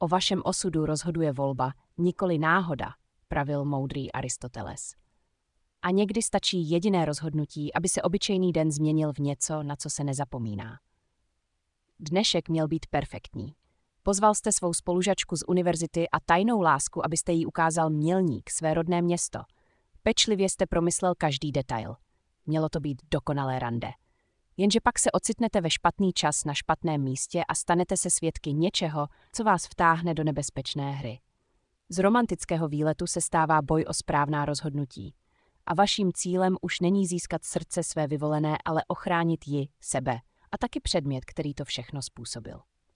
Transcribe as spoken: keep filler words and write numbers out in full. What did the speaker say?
O vašem osudu rozhoduje volba, nikoli náhoda, pravil moudrý Aristoteles. A někdy stačí jediné rozhodnutí, aby se obyčejný den změnil v něco, na co se nezapomíná. Dnešek měl být perfektní. Pozval jste svou spolužačku z univerzity a tajnou lásku, abyste jí ukázal Mělník, své rodné město. Pečlivě jste promyslel každý detail. Mělo to být dokonalé rande. Jenže pak se ocitnete ve špatný čas na špatném místě a stanete se svědky něčeho, co vás vtáhne do nebezpečné hry. Z romantického výletu se stává boj o správná rozhodnutí. A vaším cílem už není získat srdce své vyvolené, ale ochránit ji, sebe, a taky předmět, který to všechno způsobil.